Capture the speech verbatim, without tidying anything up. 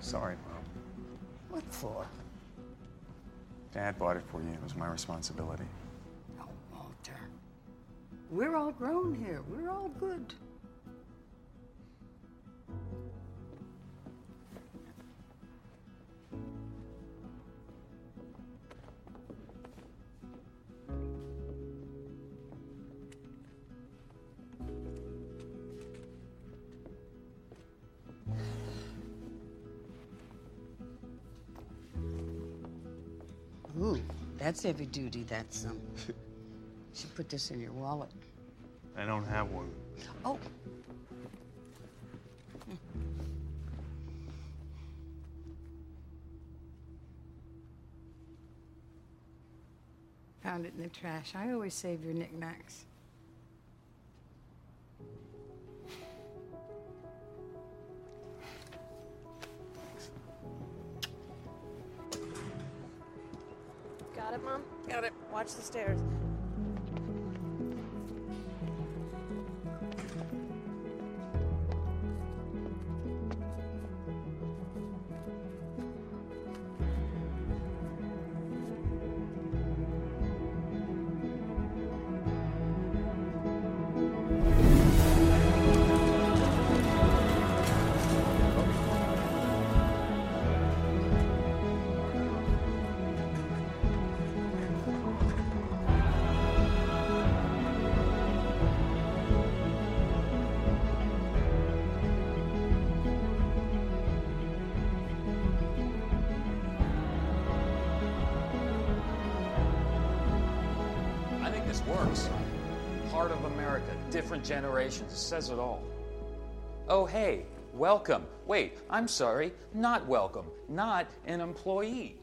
Sorry, Mom. What for? Dad bought it for you. It was my responsibility. Oh, Walter. We're all grown here. We're all good. Ooh, that's heavy duty. That's, um... you should put this in your wallet. I don't have one. Oh. Found it in the trash. I always save your knickknacks. Got it, Mom? Got it. Watch the stairs. Works. Heart of America, different generations, it says it all. Oh, hey, welcome. Wait, I'm sorry, not welcome, not an employee.